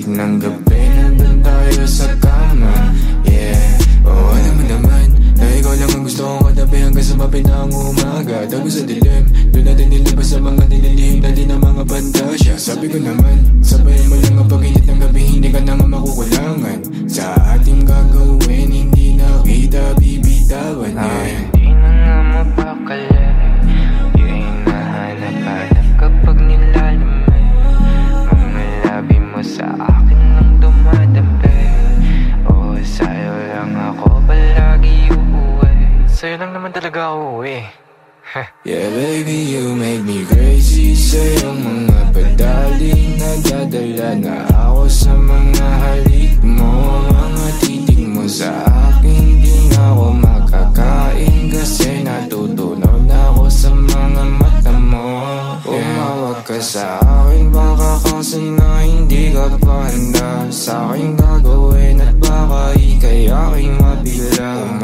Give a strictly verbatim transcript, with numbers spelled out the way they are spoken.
ng gabi, nandun tayo sa kama. Yeah, oh alam mo naman na ikaw lang ang gusto kong katabi hanggang sa mapinang umaga. Tago sa dilim, doon natin nilabas sa mga nililihim natin ng mga pantasya. Sabi ko naman, sabayin mo lang ang pag-init ng gabi, hindi ka na nga makukulangan sa ating gagawin, hindi na kita bibitawan. Yeah, hindi na nga mapakali yung hinahanap-hanap kapag nilalamay. Mga labi mo sa akin nang dumadampi. Oh, sa'yo lang ako palagi uuwi. Sa'yo lang naman talaga ako uuwi. yeah baby, you make me crazy. Sa iyong mga padali, nadadala na ako sa mga halik mo. Mga titig mo sa akin, di na ako makakain kasi natutunaw na ako sa mga mata mo. Umawag ka sa akin, baka kasi na hindi ka pa handa sa aking gagawin, at baka ika'y aking mabigla.